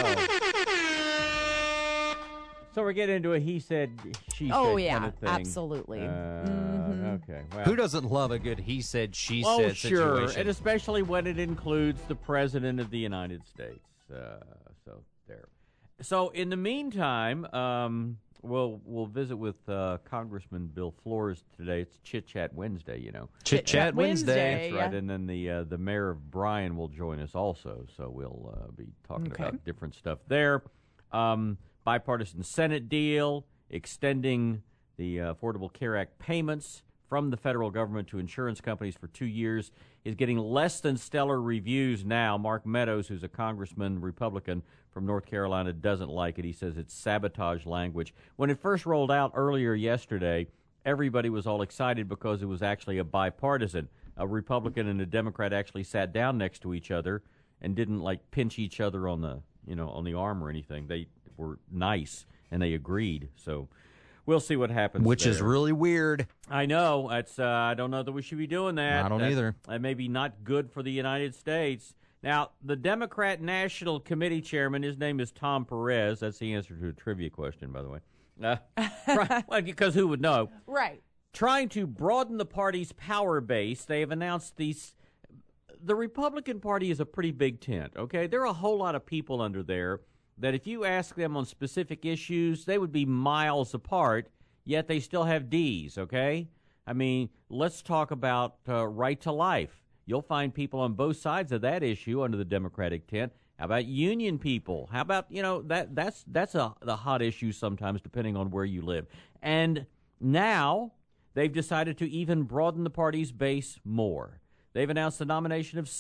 So we're getting into a he said, she said kind of thing. Absolutely. Okay. Well, who doesn't love a good he said, she said sure. situation? And especially when it includes the President of the United States. So there. So in the meantime, we'll visit with Congressman Bill Flores today. It's Chit Chat Wednesday, you know. Chit Chat Wednesday. That's right. And then the mayor of Bryan will join us also. So we'll be talking about different stuff there. Bipartisan Senate deal, extending the Affordable Care Act payments from the federal government to insurance companies for 2 years is getting less than stellar reviews now. Mark Meadows, who's a congressman, Republican from North Carolina, doesn't like it. He says it's sabotage language. When it first rolled out earlier yesterday, everybody was all excited because it was actually a bipartisan. A Republican and a Democrat actually sat down next to each other and didn't pinch each other on the on the arm or anything. They were nice and they agreed. So we'll see what happens. Which is really weird. I know. It's I don't know that we should be doing that. I don't either. That may be not good for the United States. Now, the Democrat National Committee chairman, his name is Tom Perez. That's the answer to a trivia question, by the way. Well, because who would know? Right. Trying to broaden the party's power base, they have announced these. The Republican Party is a pretty big tent, okay? There are a whole lot of people under there that if you ask them on specific issues, they would be miles apart, yet they still have D's, okay? I mean, let's talk about right to life. You'll find people on both sides of that issue under the Democratic tent. How about union people? How about, that's the hot issue sometimes depending on where you live. And now they've decided to even broaden the party's base more. They've announced the nomination of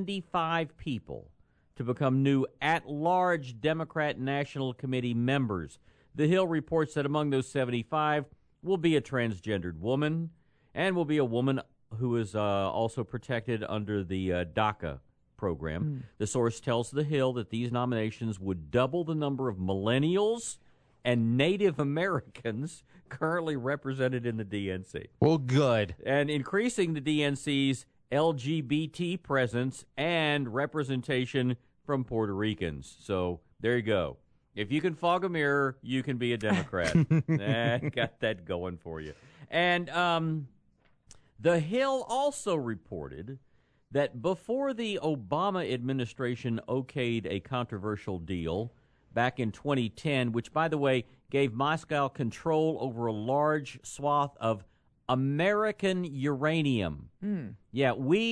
75 people to become new at-large Democrat National Committee members. The Hill reports that among those 75 will be a transgendered woman and will be a woman who is also protected under the DACA program. The source tells The Hill that these nominations would double the number of millennials and Native Americans currently represented in the DNC. Well, good. And increasing the DNC's LGBT presence and representation from Puerto Ricans. So there you go. If you can fog a mirror, you can be a Democrat. Got that going for you. And The Hill also reported that before the Obama administration okayed a controversial deal back in 2010, which, by the way, gave Moscow control over a large swath of American uranium. Yeah,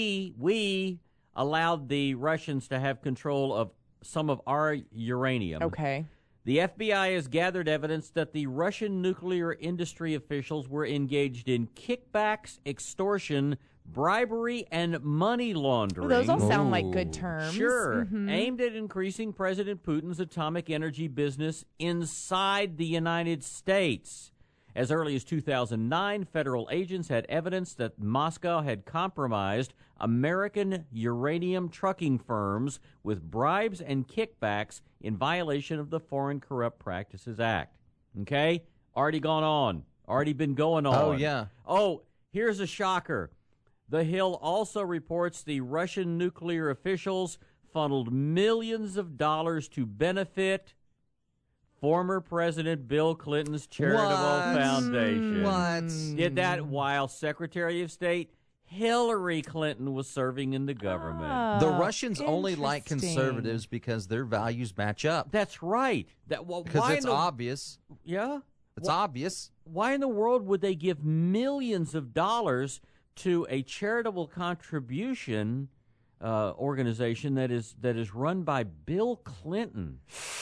we allowed the Russians to have control of some of our uranium. Okay. The FBI has gathered evidence that the Russian nuclear industry officials were engaged in kickbacks, extortion, bribery, and money laundering. Those all sound like good terms. Sure. Aimed at increasing President Putin's atomic energy business inside the United States. As early as 2009, federal agents had evidence that Moscow had compromised American uranium trucking firms with bribes and kickbacks in violation of the Foreign Corrupt Practices Act. Okay? Already gone on. Already been going on. Oh, yeah. Oh, here's a shocker. The Hill also reports the Russian nuclear officials funneled millions of dollars to benefit former President Bill Clinton's charitable foundation. What? Did that while Secretary of State Hillary Clinton was serving in the government. The Russians only like conservatives because their values match up. That's right. Because it's obvious. Yeah? It's obvious. Why in the world would they give millions of dollars to a charitable contribution organization that is run by Bill Clinton?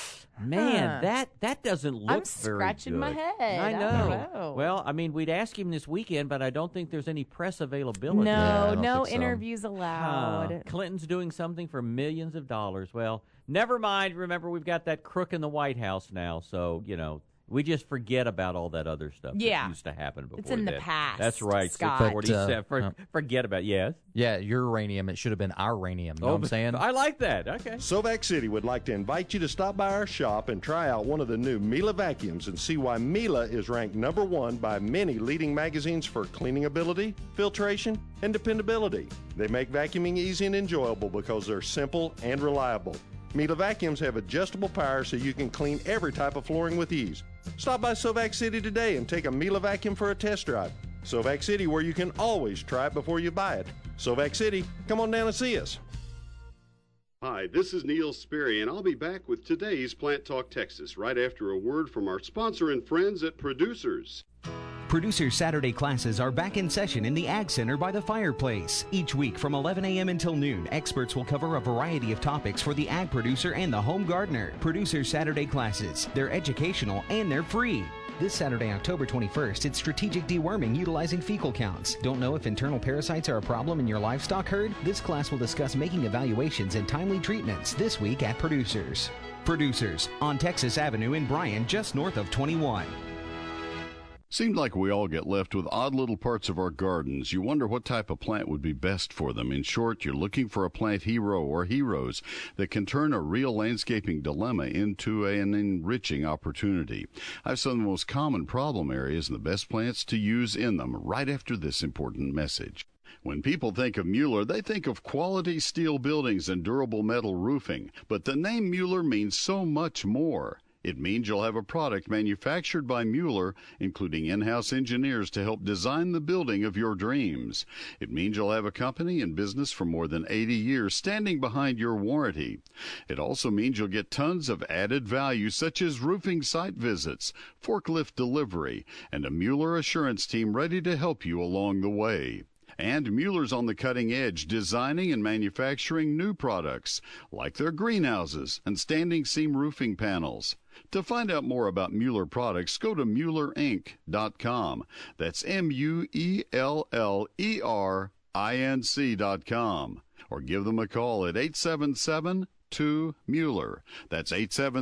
Man, that doesn't look very good. I'm scratching my head. I know. Well, I mean, we'd ask him this weekend, but I don't think there's any press availability. No interviews allowed. Clinton's doing something for millions of dollars. Well, never mind. Remember, we've got that crook in the White House now, so, we just forget about all that other stuff that used to happen before. It's in the past. That's right. Scott. Forget about it. Yes. Yeah, uranium. It should have been our uranium. You know what I'm saying? I like that. Okay. Sovac City would like to invite you to stop by our shop and try out one of the new Miele vacuums and see why Miele is ranked #1 by many leading magazines for cleaning ability, filtration, and dependability. They make vacuuming easy and enjoyable because they're simple and reliable. Miele vacuums have adjustable power so you can clean every type of flooring with ease. Stop by Sovac City today and take a Miele vacuum for a test drive. Sovac City, where you can always try it before you buy it. Sovac City, come on down and see us. Hi, this is Neil Sperry, and I'll be back with today's Plant Talk Texas right after a word from our sponsor and friends at Producers. Producers Saturday classes are back in session in the Ag Center by the fireplace. Each week from 11 a.m. until noon, experts will cover a variety of topics for the ag producer and the home gardener. Producers Saturday classes, they're educational and they're free. This Saturday, October 21st, it's strategic deworming utilizing fecal counts. Don't know if internal parasites are a problem in your livestock herd? This class will discuss making evaluations and timely treatments this week at Producers. Producers on Texas Avenue in Bryan, just north of 21. Seems like we all get left with odd little parts of our gardens. You wonder what type of plant would be best for them. In short, you're looking for a plant hero or heroes that can turn a real landscaping dilemma into an enriching opportunity. I have some of the most common problem areas and the best plants to use in them right after this important message. When people think of Mueller, they think of quality steel buildings and durable metal roofing. But the name Mueller means so much more. It means you'll have a product manufactured by Mueller, including in-house engineers to help design the building of your dreams. It means you'll have a company in business for more than 80 years standing behind your warranty. It also means you'll get tons of added value such as roofing site visits, forklift delivery, and a Mueller assurance team ready to help you along the way. And Mueller's on the cutting edge, designing and manufacturing new products, like their greenhouses and standing seam roofing panels. To find out more about Mueller products, go to MuellerInc.com. That's MuellerInc.com. Or give them a call at 877-2-MUELLER. That's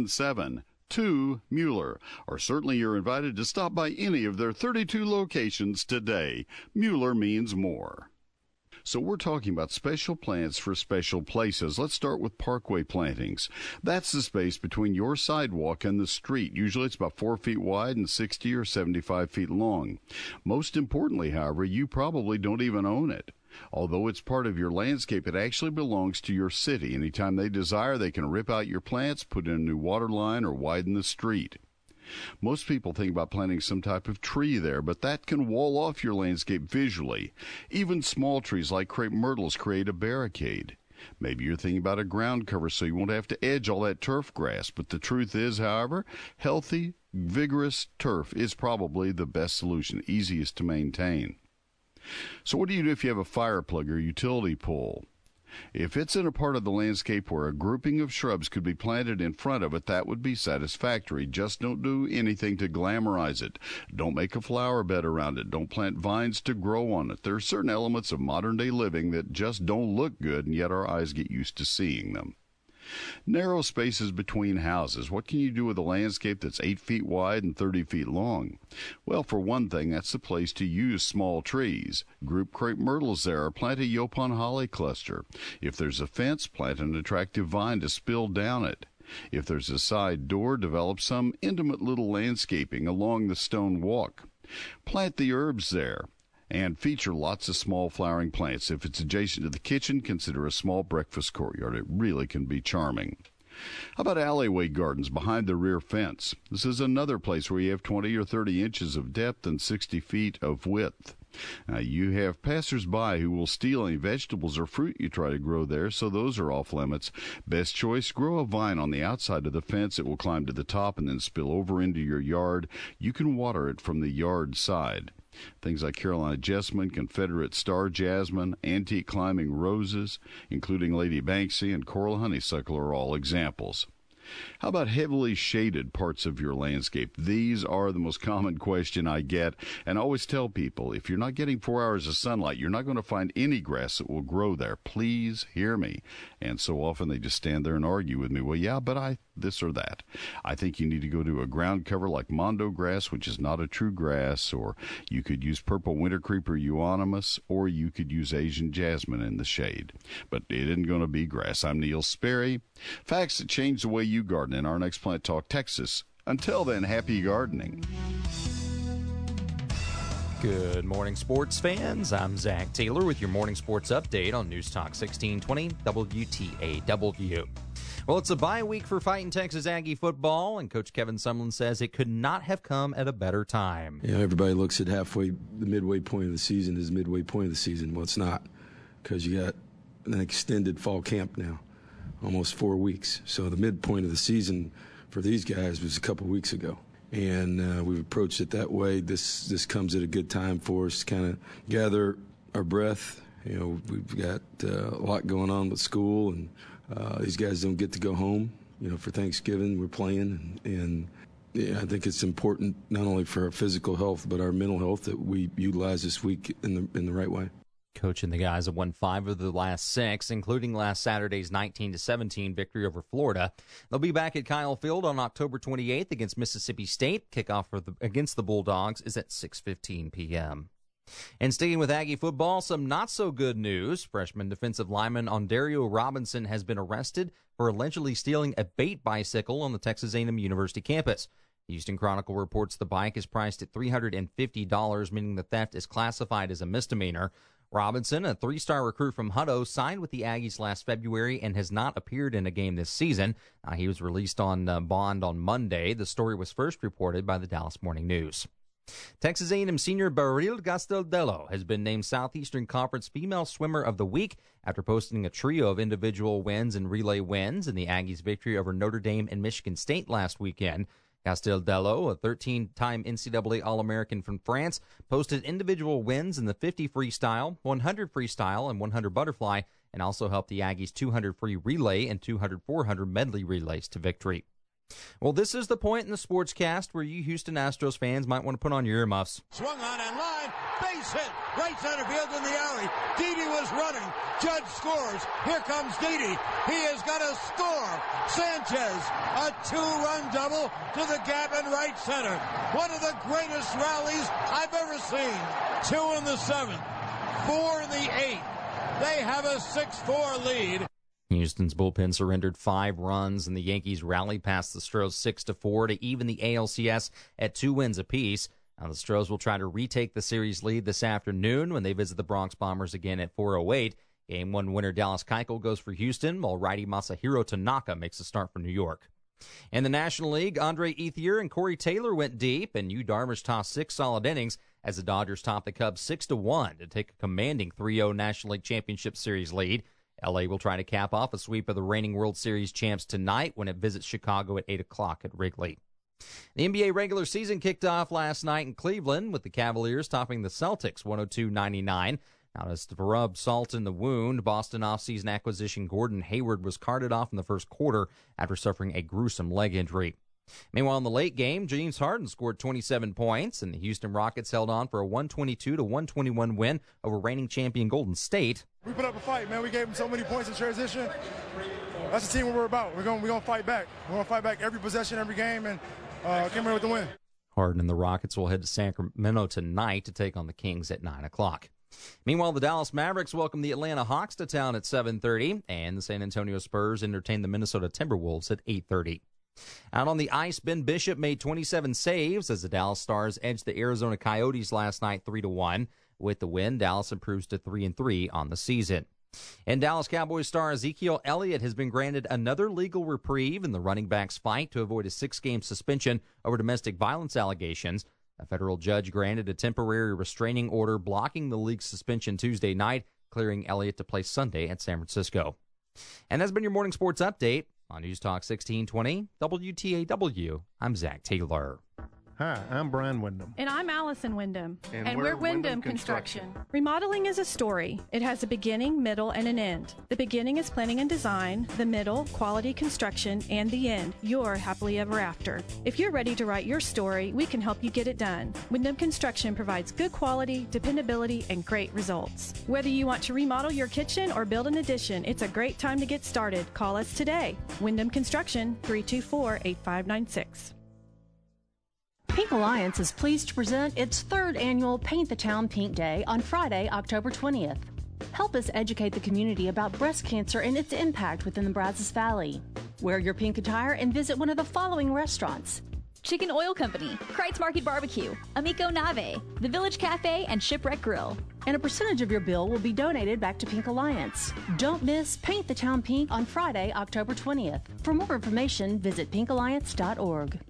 877-2-MUELLER. Or certainly you're invited to stop by any of their 32 locations today. Mueller means more. So we're talking about special plants for special places. Let's start with parkway plantings. That's the space between your sidewalk and the street. Usually it's about 4 feet wide and 60 or 75 feet long. Most importantly, however, you probably don't even own it. Although it's part of your landscape, it actually belongs to your city. Anytime they desire, they can rip out your plants, put in a new water line, or widen the street. Most people think about planting some type of tree there, but that can wall off your landscape visually. Even small trees like crepe myrtles create a barricade. Maybe you're thinking about a ground cover so you won't have to edge all that turf grass. But the truth is, however, healthy, vigorous turf is probably the best solution, easiest to maintain. So what do you do if you have a fire plug or utility pole? If it's in a part of the landscape where a grouping of shrubs could be planted in front of it, that would be satisfactory. Just don't do anything to glamorize it. Don't make a flower bed around it. Don't plant vines to grow on it. There are certain elements of modern-day living that just don't look good, and yet our eyes get used to seeing them. Narrow spaces between houses. What can you do with a landscape that's 8 feet wide and 30 feet long? Well, for one thing, that's the place to use small trees. Group crepe myrtles there, or plant a Yopon holly cluster. If there's a fence, plant an attractive vine to spill down it. If there's a side door, develop some intimate little landscaping along the stone walk. Plant the herbs there. And feature lots of small flowering plants. If it's adjacent to the kitchen, consider a small breakfast courtyard. It really can be charming. How about alleyway gardens behind the rear fence? This is another place where you have 20 or 30 inches of depth and 60 feet of width. Now, you have passers-by who will steal any vegetables or fruit you try to grow there, so those are off limits. Best choice, grow a vine on the outside of the fence. It will climb to the top and then spill over into your yard. You can water it from the yard side. Things like Carolina jessamine, Confederate star jasmine, antique climbing roses, including Lady Banksy and coral honeysuckle, are all examples. How about heavily shaded parts of your landscape? These are the most common question I get, and I always tell people, if you're not getting 4 hours of sunlight, you're not going to find any grass that will grow there. Please hear me. And so often they just stand there and argue with me. Well, yeah, but this or that. I think you need to go to a ground cover like mondo grass, which is not a true grass, or you could use purple winter creeper euonymus, or you could use Asian jasmine in the shade. But it isn't going to be grass. I'm Neil Sperry. Facts that change the way you garden in our next Plant Talk Texas. Until then, happy gardening. Good morning, sports fans. I'm Zach Taylor with your morning sports update on News Talk 1620 WTAW. Well, it's a bye week for Fighting Texas Aggie football, and Coach Kevin Sumlin says it could not have come at a better time. Yeah, everybody looks at the midway point of the season as midway point of the season. Well, it's not, because you got an extended fall camp now, almost 4 weeks. So the midpoint of the season for these guys was a couple weeks ago. And we've approached it that way. This comes at a good time for us to kind of gather our breath. You know, we've got a lot going on with school, and these guys don't get to go home. You know, for Thanksgiving we're playing, and yeah, I think it's important not only for our physical health but our mental health that we utilize this week in the right way. Coach and the guys have won 5 of the last 6, including last Saturday's 19-17 victory over Florida. They'll be back at Kyle Field on October 28th against Mississippi State. Kickoff against the Bulldogs is at 6:15 p.m. And sticking with Aggie football, some not-so-good news. Freshman defensive lineman Ondario Robinson has been arrested for allegedly stealing a bait bicycle on the Texas A&M University campus. The Houston Chronicle reports the bike is priced at $350, meaning the theft is classified as a misdemeanor. Robinson, a 3-star recruit from Hutto, signed with the Aggies last February and has not appeared in a game this season. He was released on bond on Monday. The story was first reported by the Dallas Morning News. Texas A&M senior Beryl Castildello has been named Southeastern Conference Female Swimmer of the Week after posting a trio of individual wins and relay wins in the Aggies' victory over Notre Dame and Michigan State last weekend. Castildello, a 13-time NCAA All-American from France, posted individual wins in the 50 freestyle, 100 freestyle, and 100 butterfly, and also helped the Aggies' 200 free relay and 200 400 medley relays to victory. Well, this is the point in the sportscast where you Houston Astros fans might want to put on your earmuffs. Swung on and line, base hit, right center field in the alley. Didi was running. Judge scores. Here comes Didi. He has got a score. Sanchez, a 2-run double to the gap in right center. One of the greatest rallies I've ever seen. 2 in the 7th, 4 in the 8th. They have a 6-4 lead. Houston's bullpen surrendered 5 runs, and the Yankees rallied past the Stros 6-4 to even the ALCS at 2 wins apiece. Now the Stros will try to retake the series lead this afternoon when they visit the Bronx Bombers again at 4:08. Game 1 winner Dallas Keuchel goes for Houston, while righty Masahiro Tanaka makes a start for New York. In the National League, Andre Ethier and Corey Taylor went deep, and Yu Darvish tossed 6 solid innings as the Dodgers topped the Cubs 6-1 to take a commanding 3-0 National League Championship Series lead. L.A. will try to cap off a sweep of the reigning World Series champs tonight when it visits Chicago at 8 o'clock at Wrigley. The NBA regular season kicked off last night in Cleveland with the Cavaliers topping the Celtics 102-99. Now, to rub salt in the wound, Boston offseason acquisition Gordon Hayward was carted off in the first quarter after suffering a gruesome leg injury. Meanwhile, in the late game, James Harden scored 27 points, and the Houston Rockets held on for a 122-121 win over reigning champion Golden State. We put up a fight, man. We gave them so many points in transition. That's the team we're about. We're going to fight back. We're going to fight back every possession, every game, and come here with the win. Harden and the Rockets will head to Sacramento tonight to take on the Kings at 9 o'clock. Meanwhile, the Dallas Mavericks welcome the Atlanta Hawks to town at 7:30, and the San Antonio Spurs entertain the Minnesota Timberwolves at 8:30. Out on the ice, Ben Bishop made 27 saves as the Dallas Stars edged the Arizona Coyotes last night 3-1. With the win, Dallas improves to 3-3 on the season. And Dallas Cowboys star Ezekiel Elliott has been granted another legal reprieve in the running back's fight to avoid a 6-game suspension over domestic violence allegations. A federal judge granted a temporary restraining order blocking the league's suspension Tuesday night, clearing Elliott to play Sunday at San Francisco. And that's been your morning sports update. On News Talk 1620, WTAW, I'm Zach Taylor. Hi, I'm Brian Wyndham. And I'm Allison Wyndham. And we're Wyndham Construction. Remodeling is a story. It has a beginning, middle, and an end. The beginning is planning and design, the middle, quality construction, and the end, your happily ever after. If you're ready to write your story, we can help you get it done. Wyndham Construction provides good quality, dependability, and great results. Whether you want to remodel your kitchen or build an addition, it's a great time to get started. Call us today. Wyndham Construction, 324-8596. Pink Alliance is pleased to present its 3rd annual Paint the Town Pink Day on Friday, October 20th. Help us educate the community about breast cancer and its impact within the Brazos Valley. Wear your pink attire and visit one of the following restaurants: Chicken Oil Company, Kreitz Market Barbecue, Amico Nave, The Village Cafe, and Shipwreck Grill. And a percentage of your bill will be donated back to Pink Alliance. Don't miss Paint the Town Pink on Friday, October 20th. For more information, visit pinkalliance.org.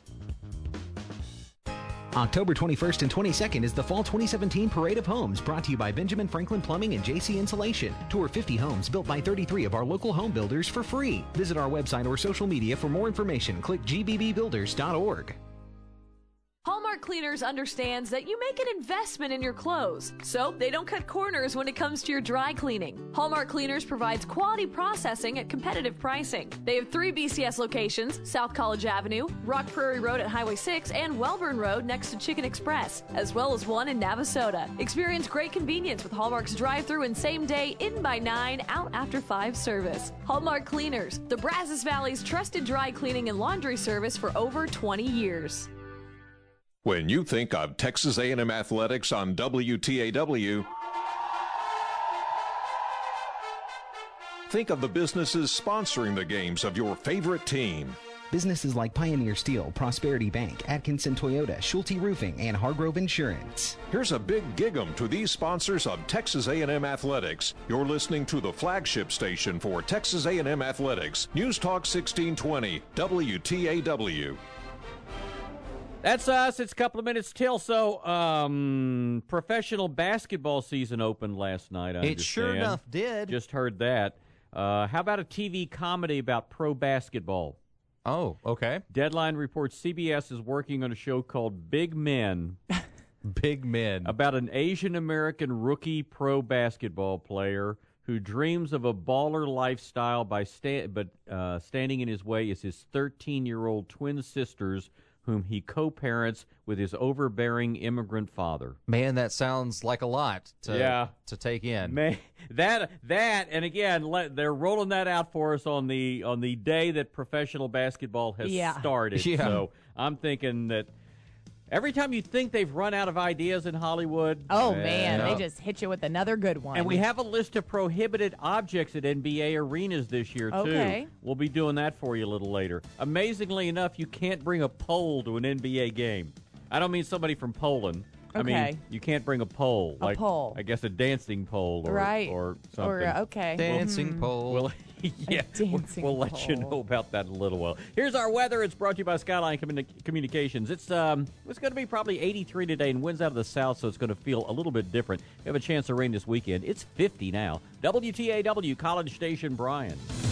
October 21st and 22nd is the Fall 2017 Parade of Homes, brought to you by Benjamin Franklin Plumbing and JC Insulation. Tour 50 homes built by 33 of our local home builders for free. Visit our website or social media for more information. Click gbbbuilders.org. Hallmark Cleaners understands that you make an investment in your clothes, so they don't cut corners when it comes to your dry cleaning. Hallmark Cleaners provides quality processing at competitive pricing. They have 3 BCS locations: South College Avenue, Rock Prairie Road at Highway 6, and Welburn Road next to Chicken Express, as well as one in Navasota. Experience great convenience with Hallmark's drive-thru and same-day, in by 9, out after 5 service. Hallmark Cleaners, the Brazos Valley's trusted dry cleaning and laundry service for over 20 years. When you think of Texas A&M Athletics on WTAW, think of the businesses sponsoring the games of your favorite team. Businesses like Pioneer Steel, Prosperity Bank, Atkinson Toyota, Schulte Roofing, and Hargrove Insurance. Here's a big gig-em to these sponsors of Texas A&M Athletics. You're listening to the flagship station for Texas A&M Athletics, News Talk 1620, WTAW. That's us. It's a couple of minutes till. So, professional basketball season opened last night, I It sure understand. enough did. Just heard that. How about a TV comedy about pro basketball? Oh, okay. Deadline reports CBS is working on a show called Big Men. Big Men. About an Asian-American rookie pro basketball player who dreams of a baller lifestyle but standing in his way is his 13-year-old twin sisters, whom he co-parents with his overbearing immigrant father. Man, that sounds like a lot to take in. Man, that and again, they're rolling that out for us on the day that professional basketball has started. Yeah. So I'm thinking that every time you think they've run out of ideas in Hollywood, man, they just hit you with another good one. And we have a list of prohibited objects at NBA arenas this year, too. Okay. We'll be doing that for you a little later. Amazingly enough, you can't bring a pole to an NBA game. I don't mean somebody from Poland. I mean, you can't bring a pole. A pole. I guess a dancing pole or, right. or something. Or, okay. Dancing pole. We'll let you know about that in a little while. Here's our weather. It's brought to you by Skyline Communications. It's going to be probably 83 today and winds out of the south, so it's going to feel a little bit different. We have a chance of rain this weekend. It's 50 now. WTAW, College Station, Bryan.